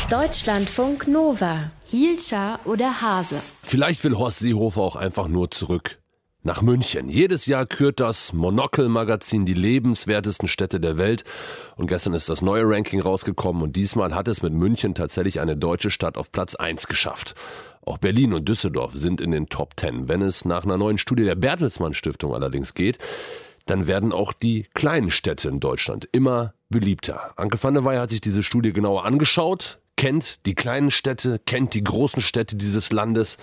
Deutschlandfunk Nova. Hielscher oder Hase? Vielleicht will Horst Seehofer auch einfach nur zurück nach München. Jedes Jahr kürt das Monocle-Magazin die lebenswertesten Städte der Welt. Und gestern ist das neue Ranking rausgekommen und diesmal hat es mit München tatsächlich eine deutsche Stadt auf Platz 1 geschafft. Auch Berlin und Düsseldorf sind in den Top 10. Wenn es nach einer neuen Studie der Bertelsmann Stiftung allerdings geht, dann werden auch die kleinen Städte in Deutschland immer beliebter. Anke van der Weij hat sich diese Studie genauer angeschaut, kennt die kleinen Städte, kennt die großen Städte dieses Landes.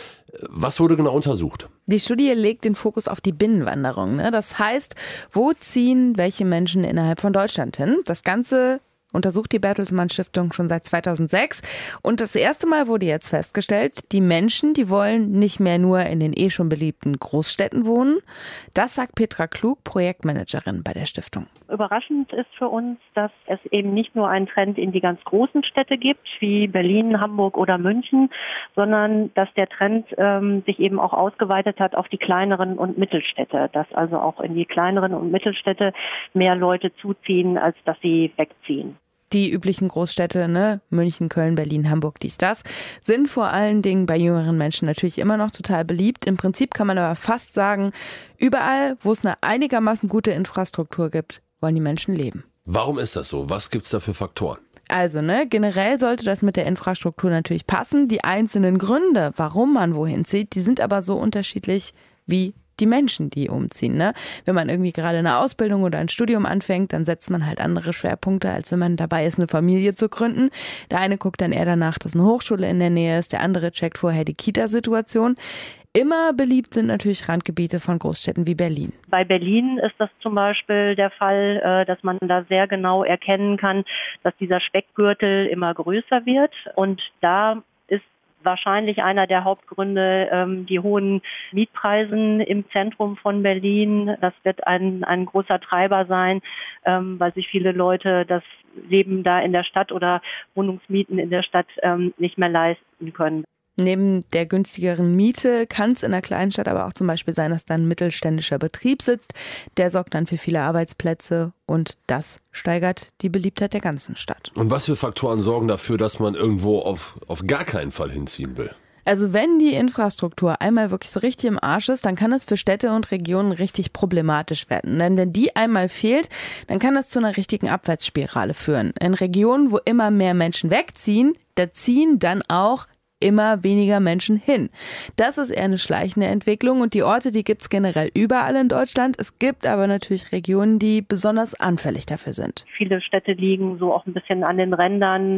Was wurde genau untersucht? Die Studie legt den Fokus auf die Binnenwanderung. Das heißt, wo ziehen welche Menschen innerhalb von Deutschland hin? Das Ganze untersucht die Bertelsmann Stiftung schon seit 2006. Und das erste Mal wurde jetzt festgestellt, die Menschen, die wollen nicht mehr nur in den schon beliebten Großstädten wohnen. Das sagt Petra Klug, Projektmanagerin bei der Stiftung. Überraschend ist für uns, dass es eben nicht nur einen Trend in die ganz großen Städte gibt, wie Berlin, Hamburg oder München, sondern dass der Trend sich eben auch ausgeweitet hat auf die kleineren und Mittelstädte. Dass also auch in die kleineren und Mittelstädte mehr Leute zuziehen, als dass sie wegziehen. Die üblichen Großstädte, München, Köln, Berlin, Hamburg, das sind vor allen Dingen bei jüngeren Menschen natürlich immer noch total beliebt. Im Prinzip kann man aber fast sagen, überall, wo es eine einigermaßen gute Infrastruktur gibt, wollen die Menschen leben. Warum ist das so? Was gibt's da für Faktoren? Also, generell sollte das mit der Infrastruktur natürlich passen. Die einzelnen Gründe, warum man wohin zieht, die sind aber so unterschiedlich wie die Menschen, die umziehen. Wenn man irgendwie gerade eine Ausbildung oder ein Studium anfängt, dann setzt man halt andere Schwerpunkte, als wenn man dabei ist, eine Familie zu gründen. Der eine guckt dann eher danach, dass eine Hochschule in der Nähe ist, der andere checkt vorher die Kita-Situation. Immer beliebt sind natürlich Randgebiete von Großstädten wie Berlin. Bei Berlin ist das zum Beispiel der Fall, dass man da sehr genau erkennen kann, dass dieser Speckgürtel immer größer wird. Und da ist wahrscheinlich einer der Hauptgründe die hohen Mietpreisen im Zentrum von Berlin. Das wird ein großer Treiber sein, weil sich viele Leute das Leben da in der Stadt oder Wohnungsmieten in der Stadt nicht mehr leisten können. Neben der günstigeren Miete kann es in einer kleinen Stadt aber auch zum Beispiel sein, dass da ein mittelständischer Betrieb sitzt. Der sorgt dann für viele Arbeitsplätze und das steigert die Beliebtheit der ganzen Stadt. Und was für Faktoren sorgen dafür, dass man irgendwo auf gar keinen Fall hinziehen will? Also wenn die Infrastruktur einmal wirklich so richtig im Arsch ist, dann kann es für Städte und Regionen richtig problematisch werden. Denn wenn die einmal fehlt, dann kann das zu einer richtigen Abwärtsspirale führen. In Regionen, wo immer mehr Menschen wegziehen, da ziehen dann auch immer weniger Menschen hin. Das ist eher eine schleichende Entwicklung und die Orte, die gibt es generell überall in Deutschland. Es gibt aber natürlich Regionen, die besonders anfällig dafür sind. Viele Städte liegen so auch ein bisschen an den Rändern,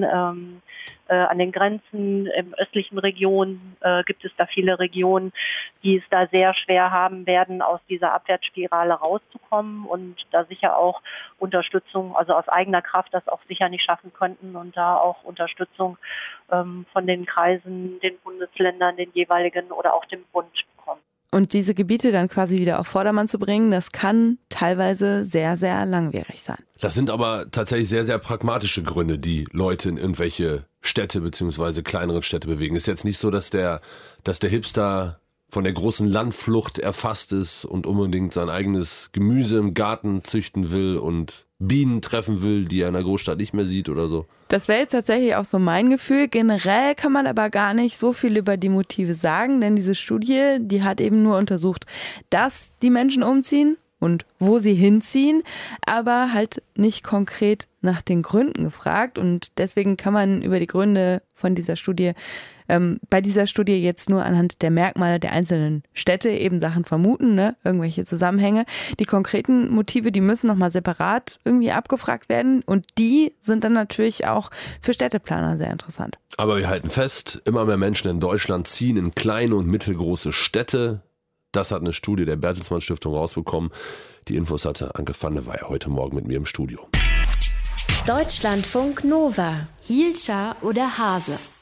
an den Grenzen. Im östlichen Regionen gibt es da viele Regionen, die es da sehr schwer haben werden, aus dieser Abwärtsspirale rauszukommen und da sicher auch Unterstützung, also aus eigener Kraft das auch sicher nicht schaffen könnten und da auch Unterstützung von den Kreisen, den Bundesländern, den jeweiligen oder auch dem Bund bekommen. Und diese Gebiete dann quasi wieder auf Vordermann zu bringen, das kann teilweise sehr, sehr langwierig sein. Das sind aber tatsächlich sehr, sehr pragmatische Gründe, die Leute in irgendwelche Städte bzw. kleineren Städte bewegen. Ist jetzt nicht so, dass der Hipster von der großen Landflucht erfasst ist und unbedingt sein eigenes Gemüse im Garten züchten will und Bienen treffen will, die er in der Großstadt nicht mehr sieht oder so. Das wäre jetzt tatsächlich auch so mein Gefühl. Generell kann man aber gar nicht so viel über die Motive sagen, denn diese Studie, die hat eben nur untersucht, dass die Menschen umziehen und wo sie hinziehen, aber halt nicht konkret nach den Gründen gefragt. Und deswegen kann man über die Gründe von dieser Studie, bei dieser Studie jetzt nur anhand der Merkmale der einzelnen Städte eben Sachen vermuten, irgendwelche Zusammenhänge. Die konkreten Motive, die müssen nochmal separat irgendwie abgefragt werden und die sind dann natürlich auch für Städteplaner sehr interessant. Aber wir halten fest, immer mehr Menschen in Deutschland ziehen in kleine und mittelgroße Städte. Das hat eine Studie der Bertelsmann Stiftung rausbekommen. Die Infos hatte Anke van der Weij heute Morgen mit mir im Studio. Deutschlandfunk Nova. Hielscher oder Hase?